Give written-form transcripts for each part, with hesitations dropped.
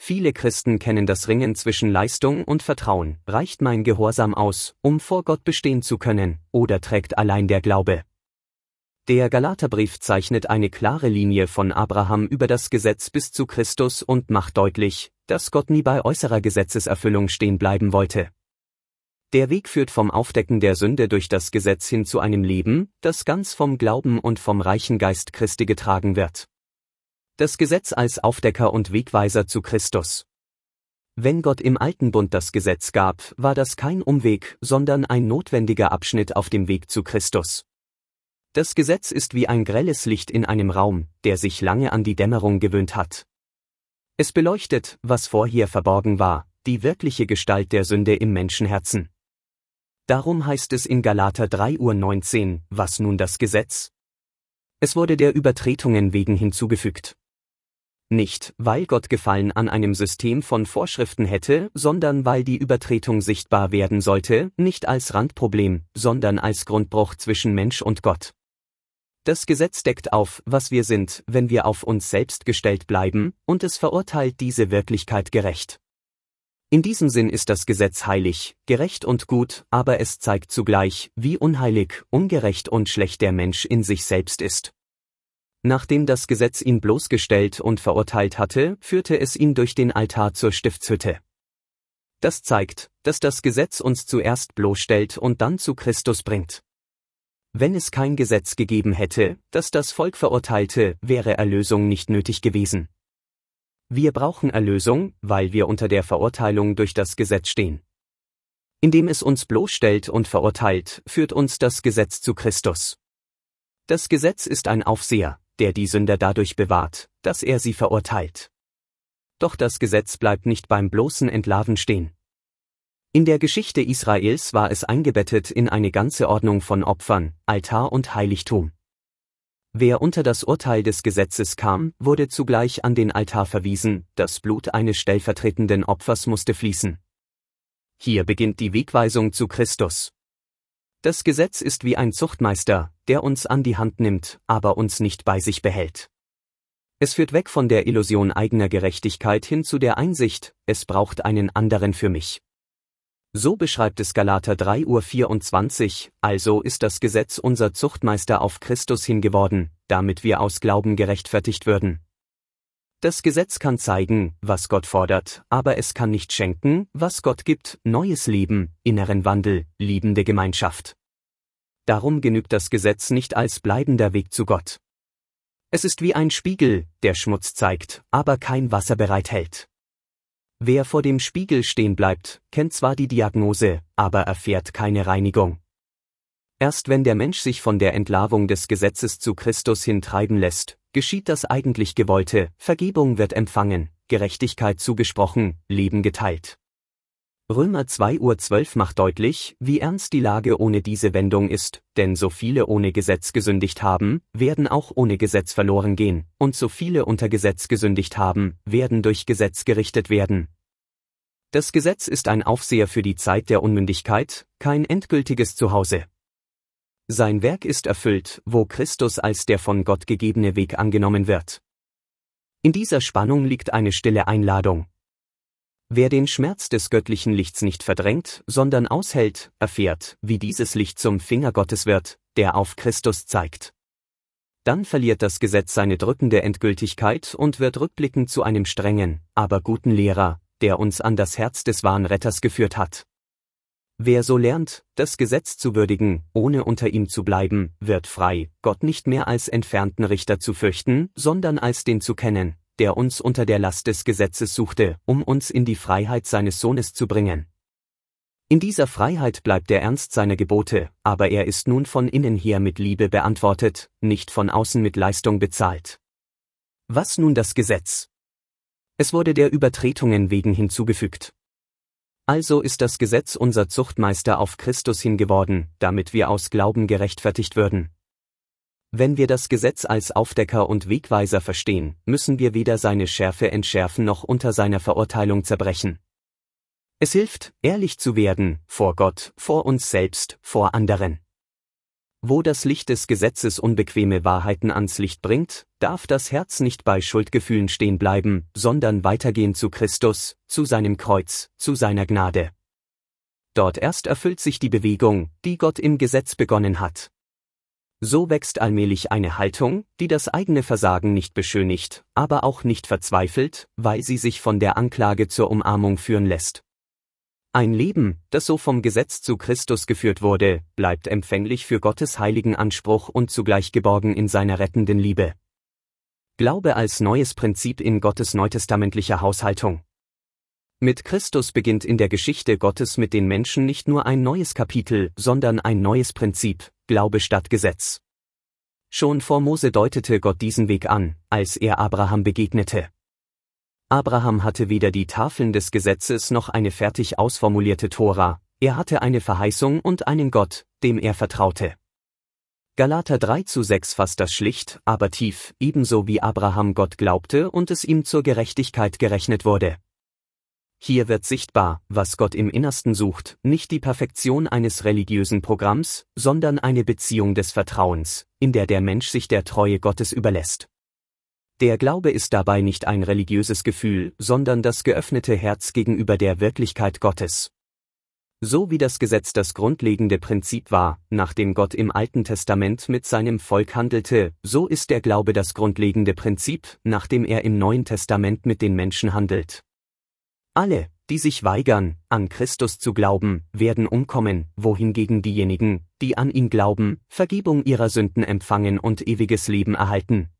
Viele Christen kennen das Ringen zwischen Leistung und Vertrauen. Reicht mein Gehorsam aus, um vor Gott bestehen zu können, oder trägt allein der Glaube? Der Galaterbrief zeichnet eine klare Linie von Abraham über das Gesetz bis zu Christus und macht deutlich, dass Gott nie bei äußerer Gesetzeserfüllung stehen bleiben wollte. Der Weg führt vom Aufdecken der Sünde durch das Gesetz hin zu einem Leben, das ganz vom Glauben und vom reichen Geist Christi getragen wird. Das Gesetz als Aufdecker und Wegweiser zu Christus. Wenn Gott im Alten Bund das Gesetz gab, war das kein Umweg, sondern ein notwendiger Abschnitt auf dem Weg zu Christus. Das Gesetz ist wie ein grelles Licht in einem Raum, der sich lange an die Dämmerung gewöhnt hat. Es beleuchtet, was vorher verborgen war, die wirkliche Gestalt der Sünde im Menschenherzen. Darum heißt es in Galater 3:19, was nun das Gesetz? Es wurde der Übertretungen wegen hinzugefügt. Nicht, weil Gott Gefallen an einem System von Vorschriften hätte, sondern weil die Übertretung sichtbar werden sollte, nicht als Randproblem, sondern als Grundbruch zwischen Mensch und Gott. Das Gesetz deckt auf, was wir sind, wenn wir auf uns selbst gestellt bleiben, und es verurteilt diese Wirklichkeit gerecht. In diesem Sinn ist das Gesetz heilig, gerecht und gut, aber es zeigt zugleich, wie unheilig, ungerecht und schlecht der Mensch in sich selbst ist. Nachdem das Gesetz ihn bloßgestellt und verurteilt hatte, führte es ihn durch den Altar zur Stiftshütte. Das zeigt, dass das Gesetz uns zuerst bloßstellt und dann zu Christus bringt. Wenn es kein Gesetz gegeben hätte, das das Volk verurteilte, wäre Erlösung nicht nötig gewesen. Wir brauchen Erlösung, weil wir unter der Verurteilung durch das Gesetz stehen. Indem es uns bloßstellt und verurteilt, führt uns das Gesetz zu Christus. Das Gesetz ist ein Aufseher, der die Sünder dadurch bewahrt, dass er sie verurteilt. Doch das Gesetz bleibt nicht beim bloßen Entlarven stehen. In der Geschichte Israels war es eingebettet in eine ganze Ordnung von Opfern, Altar und Heiligtum. Wer unter das Urteil des Gesetzes kam, wurde zugleich an den Altar verwiesen, das Blut eines stellvertretenden Opfers musste fließen. Hier beginnt die Wegweisung zu Christus. Das Gesetz ist wie ein Zuchtmeister, der uns an die Hand nimmt, aber uns nicht bei sich behält. Es führt weg von der Illusion eigener Gerechtigkeit hin zu der Einsicht, es braucht einen anderen für mich. So beschreibt es Galater 3:24, also ist das Gesetz unser Zuchtmeister auf Christus hin geworden, damit wir aus Glauben gerechtfertigt würden. Das Gesetz kann zeigen, was Gott fordert, aber es kann nicht schenken, was Gott gibt, neues Leben, inneren Wandel, liebende Gemeinschaft. Darum genügt das Gesetz nicht als bleibender Weg zu Gott. Es ist wie ein Spiegel, der Schmutz zeigt, aber kein Wasser bereithält. Wer vor dem Spiegel stehen bleibt, kennt zwar die Diagnose, aber erfährt keine Reinigung. Erst wenn der Mensch sich von der Entlarvung des Gesetzes zu Christus hin treiben lässt, geschieht das eigentlich Gewollte, Vergebung wird empfangen, Gerechtigkeit zugesprochen, Leben geteilt. Römer 2:12 macht deutlich, wie ernst die Lage ohne diese Wendung ist, denn so viele ohne Gesetz gesündigt haben, werden auch ohne Gesetz verloren gehen, und so viele unter Gesetz gesündigt haben, werden durch Gesetz gerichtet werden. Das Gesetz ist ein Aufseher für die Zeit der Unmündigkeit, kein endgültiges Zuhause. Sein Werk ist erfüllt, wo Christus als der von Gott gegebene Weg angenommen wird. In dieser Spannung liegt eine stille Einladung. Wer den Schmerz des göttlichen Lichts nicht verdrängt, sondern aushält, erfährt, wie dieses Licht zum Finger Gottes wird, der auf Christus zeigt. Dann verliert das Gesetz seine drückende Endgültigkeit und wird rückblickend zu einem strengen, aber guten Lehrer, der uns an das Herz des wahren Retters geführt hat. Wer so lernt, das Gesetz zu würdigen, ohne unter ihm zu bleiben, wird frei, Gott nicht mehr als entfernten Richter zu fürchten, sondern als den zu kennen, der uns unter der Last des Gesetzes suchte, um uns in die Freiheit seines Sohnes zu bringen. In dieser Freiheit bleibt der Ernst seiner Gebote, aber er ist nun von innen her mit Liebe beantwortet, nicht von außen mit Leistung bezahlt. Was nun das Gesetz? Es wurde der Übertretungen wegen hinzugefügt. Also ist das Gesetz unser Zuchtmeister auf Christus hin geworden, damit wir aus Glauben gerechtfertigt würden. Wenn wir das Gesetz als Aufdecker und Wegweiser verstehen, müssen wir weder seine Schärfe entschärfen noch unter seiner Verurteilung zerbrechen. Es hilft, ehrlich zu werden, vor Gott, vor uns selbst, vor anderen. Wo das Licht des Gesetzes unbequeme Wahrheiten ans Licht bringt, darf das Herz nicht bei Schuldgefühlen stehen bleiben, sondern weitergehen zu Christus, zu seinem Kreuz, zu seiner Gnade. Dort erst erfüllt sich die Bewegung, die Gott im Gesetz begonnen hat. So wächst allmählich eine Haltung, die das eigene Versagen nicht beschönigt, aber auch nicht verzweifelt, weil sie sich von der Anklage zur Umarmung führen lässt. Ein Leben, das so vom Gesetz zu Christus geführt wurde, bleibt empfänglich für Gottes heiligen Anspruch und zugleich geborgen in seiner rettenden Liebe. Glaube als neues Prinzip in Gottes neutestamentlicher Haushaltung. Mit Christus beginnt in der Geschichte Gottes mit den Menschen nicht nur ein neues Kapitel, sondern ein neues Prinzip, Glaube statt Gesetz. Schon vor Mose deutete Gott diesen Weg an, als er Abraham begegnete. Abraham hatte weder die Tafeln des Gesetzes noch eine fertig ausformulierte Tora, er hatte eine Verheißung und einen Gott, dem er vertraute. Galater 3:6 fasst das schlicht, aber tief, ebenso wie Abraham Gott glaubte und es ihm zur Gerechtigkeit gerechnet wurde. Hier wird sichtbar, was Gott im Innersten sucht, nicht die Perfektion eines religiösen Programms, sondern eine Beziehung des Vertrauens, in der der Mensch sich der Treue Gottes überlässt. Der Glaube ist dabei nicht ein religiöses Gefühl, sondern das geöffnete Herz gegenüber der Wirklichkeit Gottes. So wie das Gesetz das grundlegende Prinzip war, nach dem Gott im Alten Testament mit seinem Volk handelte, so ist der Glaube das grundlegende Prinzip, nach dem er im Neuen Testament mit den Menschen handelt. Alle, die sich weigern, an Christus zu glauben, werden umkommen, wohingegen diejenigen, die an ihn glauben, Vergebung ihrer Sünden empfangen und ewiges Leben erhalten.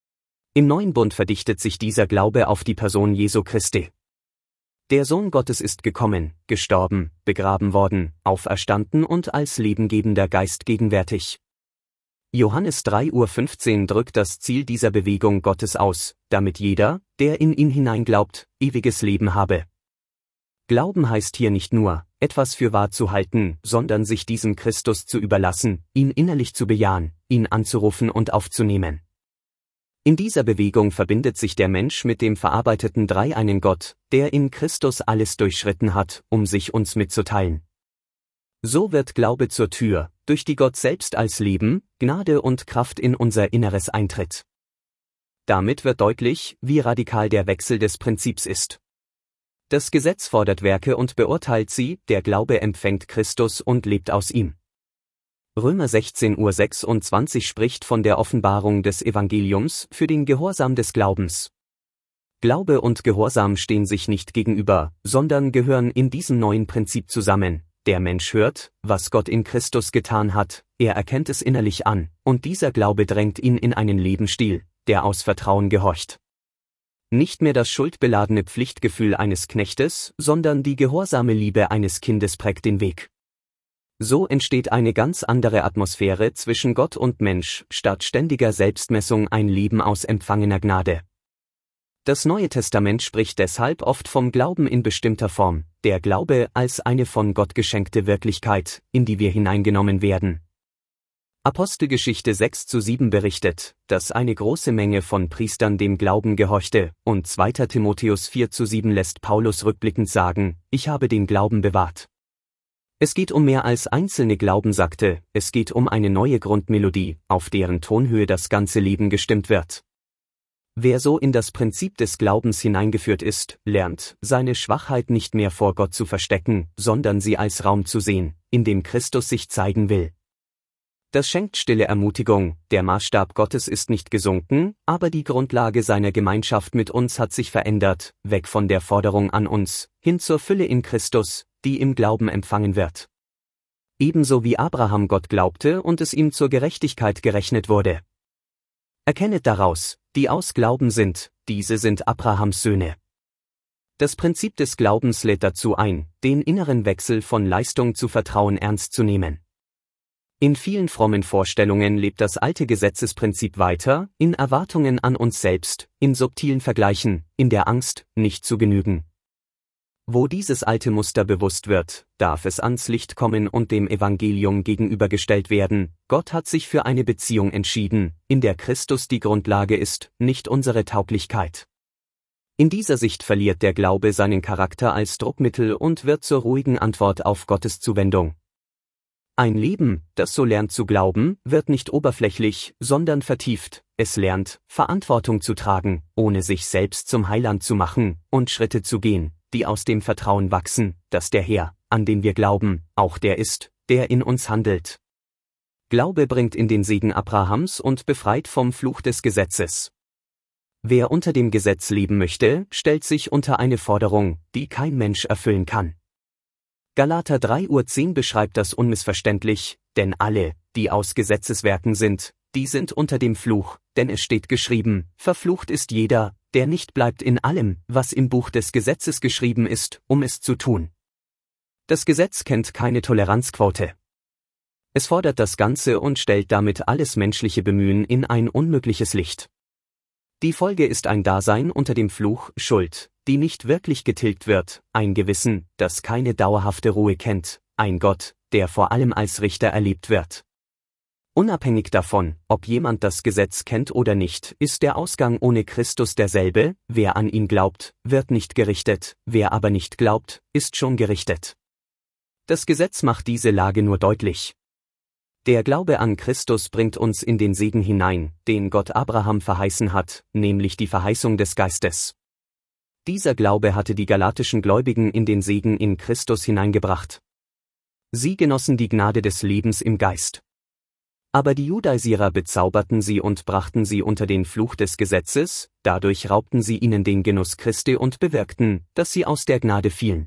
Im Neuen Bund verdichtet sich dieser Glaube auf die Person Jesu Christi. Der Sohn Gottes ist gekommen, gestorben, begraben worden, auferstanden und als lebengebender Geist gegenwärtig. Johannes 3:15 drückt das Ziel dieser Bewegung Gottes aus, damit jeder, der in ihn hineinglaubt, ewiges Leben habe. Glauben heißt hier nicht nur, etwas für wahr zu halten, sondern sich diesem Christus zu überlassen, ihn innerlich zu bejahen, ihn anzurufen und aufzunehmen. In dieser Bewegung verbindet sich der Mensch mit dem verarbeiteten dreieinen Gott, der in Christus alles durchschritten hat, um sich uns mitzuteilen. So wird Glaube zur Tür, durch die Gott selbst als Leben, Gnade und Kraft in unser Inneres eintritt. Damit wird deutlich, wie radikal der Wechsel des Prinzips ist. Das Gesetz fordert Werke und beurteilt sie, der Glaube empfängt Christus und lebt aus ihm. Römer 16:26 spricht von der Offenbarung des Evangeliums für den Gehorsam des Glaubens. Glaube und Gehorsam stehen sich nicht gegenüber, sondern gehören in diesem neuen Prinzip zusammen. Der Mensch hört, was Gott in Christus getan hat, er erkennt es innerlich an, und dieser Glaube drängt ihn in einen Lebensstil, der aus Vertrauen gehorcht. Nicht mehr das schuldbeladene Pflichtgefühl eines Knechtes, sondern die gehorsame Liebe eines Kindes prägt den Weg. So entsteht eine ganz andere Atmosphäre zwischen Gott und Mensch, statt ständiger Selbstmessung ein Leben aus empfangener Gnade. Das Neue Testament spricht deshalb oft vom Glauben in bestimmter Form, der Glaube als eine von Gott geschenkte Wirklichkeit, in die wir hineingenommen werden. Apostelgeschichte 6:7 berichtet, dass eine große Menge von Priestern dem Glauben gehorchte, und 2. Timotheus 4:7 lässt Paulus rückblickend sagen, ich habe den Glauben bewahrt. Es geht um mehr als einzelne Glaubensakte, es geht um eine neue Grundmelodie, auf deren Tonhöhe das ganze Leben gestimmt wird. Wer so in das Prinzip des Glaubens hineingeführt ist, lernt, seine Schwachheit nicht mehr vor Gott zu verstecken, sondern sie als Raum zu sehen, in dem Christus sich zeigen will. Das schenkt stille Ermutigung, der Maßstab Gottes ist nicht gesunken, aber die Grundlage seiner Gemeinschaft mit uns hat sich verändert, weg von der Forderung an uns, hin zur Fülle in Christus, die im Glauben empfangen wird. Ebenso wie Abraham Gott glaubte und es ihm zur Gerechtigkeit gerechnet wurde. Erkennet daraus, die aus Glauben sind, diese sind Abrahams Söhne. Das Prinzip des Glaubens lädt dazu ein, den inneren Wechsel von Leistung zu Vertrauen ernst zu nehmen. In vielen frommen Vorstellungen lebt das alte Gesetzesprinzip weiter, in Erwartungen an uns selbst, in subtilen Vergleichen, in der Angst, nicht zu genügen. Wo dieses alte Muster bewusst wird, darf es ans Licht kommen und dem Evangelium gegenübergestellt werden. Gott hat sich für eine Beziehung entschieden, in der Christus die Grundlage ist, nicht unsere Tauglichkeit. In dieser Sicht verliert der Glaube seinen Charakter als Druckmittel und wird zur ruhigen Antwort auf Gottes Zuwendung. Ein Leben, das so lernt zu glauben, wird nicht oberflächlich, sondern vertieft. Es lernt, Verantwortung zu tragen, ohne sich selbst zum Heiland zu machen, und Schritte zu gehen, die aus dem Vertrauen wachsen, dass der Herr, an den wir glauben, auch der ist, der in uns handelt. Glaube bringt in den Segen Abrahams und befreit vom Fluch des Gesetzes. Wer unter dem Gesetz leben möchte, stellt sich unter eine Forderung, die kein Mensch erfüllen kann. Galater 3:10 beschreibt das unmissverständlich, denn alle, die aus Gesetzeswerken sind, die sind unter dem Fluch, denn es steht geschrieben, verflucht ist jeder, der nicht bleibt in allem, was im Buch des Gesetzes geschrieben ist, um es zu tun. Das Gesetz kennt keine Toleranzquote. Es fordert das Ganze und stellt damit alles menschliche Bemühen in ein unmögliches Licht. Die Folge ist ein Dasein unter dem Fluch, Schuld, die nicht wirklich getilgt wird, ein Gewissen, das keine dauerhafte Ruhe kennt, ein Gott, der vor allem als Richter erlebt wird. Unabhängig davon, ob jemand das Gesetz kennt oder nicht, ist der Ausgang ohne Christus derselbe, wer an ihn glaubt, wird nicht gerichtet, wer aber nicht glaubt, ist schon gerichtet. Das Gesetz macht diese Lage nur deutlich. Der Glaube an Christus bringt uns in den Segen hinein, den Gott Abraham verheißen hat, nämlich die Verheißung des Geistes. Dieser Glaube hatte die galatischen Gläubigen in den Segen in Christus hineingebracht. Sie genossen die Gnade des Lebens im Geist. Aber die Judaisierer bezauberten sie und brachten sie unter den Fluch des Gesetzes, dadurch raubten sie ihnen den Genuss Christi und bewirkten, dass sie aus der Gnade fielen.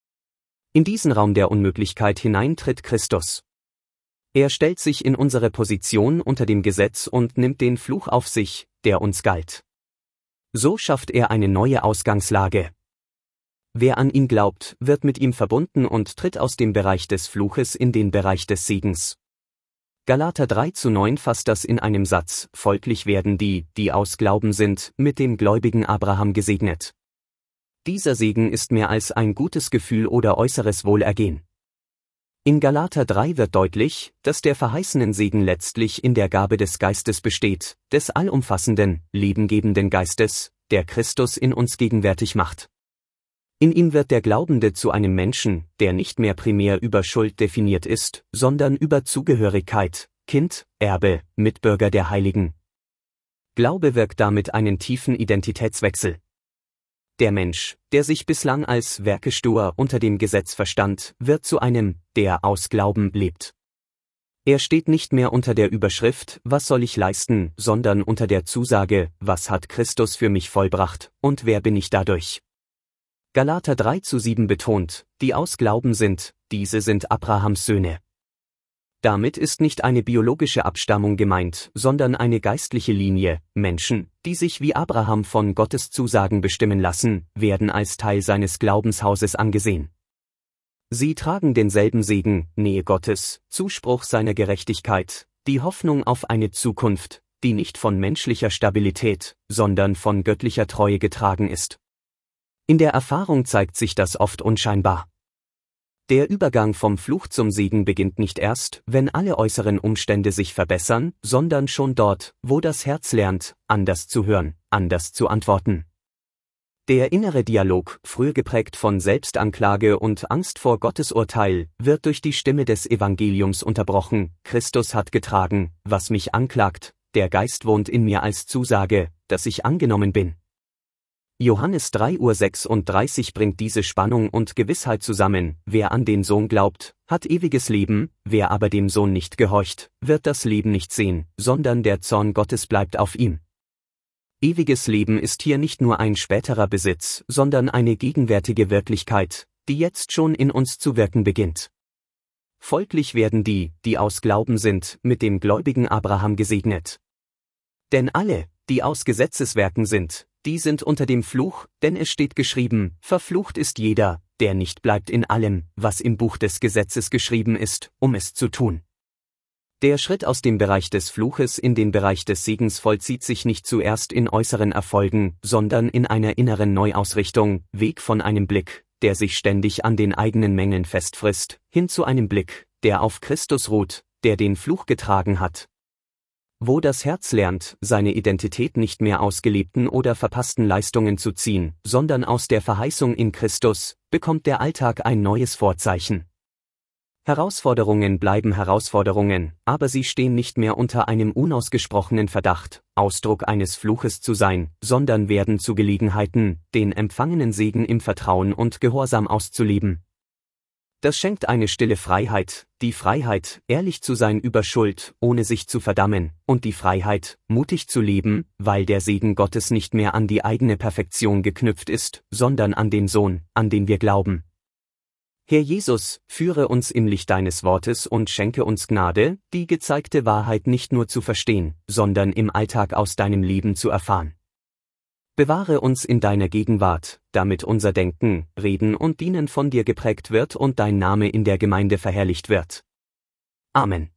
In diesen Raum der Unmöglichkeit hinein tritt Christus. Er stellt sich in unsere Position unter dem Gesetz und nimmt den Fluch auf sich, der uns galt. So schafft er eine neue Ausgangslage. Wer an ihn glaubt, wird mit ihm verbunden und tritt aus dem Bereich des Fluches in den Bereich des Segens. Galater 3:9 fasst das in einem Satz: Folglich werden die, die aus Glauben sind, mit dem gläubigen Abraham gesegnet. Dieser Segen ist mehr als ein gutes Gefühl oder äußeres Wohlergehen. In Galater 3 wird deutlich, dass der verheißenen Segen letztlich in der Gabe des Geistes besteht, des allumfassenden, lebengebenden Geistes, der Christus in uns gegenwärtig macht. In ihm wird der Glaubende zu einem Menschen, der nicht mehr primär über Schuld definiert ist, sondern über Zugehörigkeit, Kind, Erbe, Mitbürger der Heiligen. Glaube wirkt damit einen tiefen Identitätswechsel. Der Mensch, der sich bislang als werkestur unter dem Gesetz verstand, wird zu einem, der aus Glauben lebt. Er steht nicht mehr unter der Überschrift, was soll ich leisten, sondern unter der Zusage, was hat Christus für mich vollbracht, und wer bin ich dadurch? Galater 3:7 betont, die aus Glauben sind, diese sind Abrahams Söhne. Damit ist nicht eine biologische Abstammung gemeint, sondern eine geistliche Linie. Menschen, die sich wie Abraham von Gottes Zusagen bestimmen lassen, werden als Teil seines Glaubenshauses angesehen. Sie tragen denselben Segen, Nähe Gottes, Zuspruch seiner Gerechtigkeit, die Hoffnung auf eine Zukunft, die nicht von menschlicher Stabilität, sondern von göttlicher Treue getragen ist. In der Erfahrung zeigt sich das oft unscheinbar. Der Übergang vom Fluch zum Segen beginnt nicht erst, wenn alle äußeren Umstände sich verbessern, sondern schon dort, wo das Herz lernt, anders zu hören, anders zu antworten. Der innere Dialog, früher geprägt von Selbstanklage und Angst vor Gottes Urteil, wird durch die Stimme des Evangeliums unterbrochen. Christus hat getragen, was mich anklagt, der Geist wohnt in mir als Zusage, dass ich angenommen bin. Johannes 3:36 bringt diese Spannung und Gewissheit zusammen: Wer an den Sohn glaubt, hat ewiges Leben, wer aber dem Sohn nicht gehorcht, wird das Leben nicht sehen, sondern der Zorn Gottes bleibt auf ihm. Ewiges Leben ist hier nicht nur ein späterer Besitz, sondern eine gegenwärtige Wirklichkeit, die jetzt schon in uns zu wirken beginnt. Folglich werden die, die aus Glauben sind, mit dem gläubigen Abraham gesegnet. Denn alle, die aus Gesetzeswerken sind, die sind unter dem Fluch, denn es steht geschrieben, verflucht ist jeder, der nicht bleibt in allem, was im Buch des Gesetzes geschrieben ist, um es zu tun. Der Schritt aus dem Bereich des Fluches in den Bereich des Segens vollzieht sich nicht zuerst in äußeren Erfolgen, sondern in einer inneren Neuausrichtung, Weg von einem Blick, der sich ständig an den eigenen Mängeln festfrisst, hin zu einem Blick, der auf Christus ruht, der den Fluch getragen hat. Wo das Herz lernt, seine Identität nicht mehr aus gelebten oder verpassten Leistungen zu ziehen, sondern aus der Verheißung in Christus, bekommt der Alltag ein neues Vorzeichen. Herausforderungen bleiben Herausforderungen, aber sie stehen nicht mehr unter einem unausgesprochenen Verdacht, Ausdruck eines Fluches zu sein, sondern werden zu Gelegenheiten, den empfangenen Segen im Vertrauen und Gehorsam auszuleben. Das schenkt eine stille Freiheit, die Freiheit, ehrlich zu sein über Schuld, ohne sich zu verdammen, und die Freiheit, mutig zu leben, weil der Segen Gottes nicht mehr an die eigene Perfektion geknüpft ist, sondern an den Sohn, an den wir glauben. Herr Jesus, führe uns im Licht deines Wortes und schenke uns Gnade, die gezeigte Wahrheit nicht nur zu verstehen, sondern im Alltag aus deinem Leben zu erfahren. Bewahre uns in deiner Gegenwart, damit unser Denken, Reden und Dienen von dir geprägt wird und dein Name in der Gemeinde verherrlicht wird. Amen.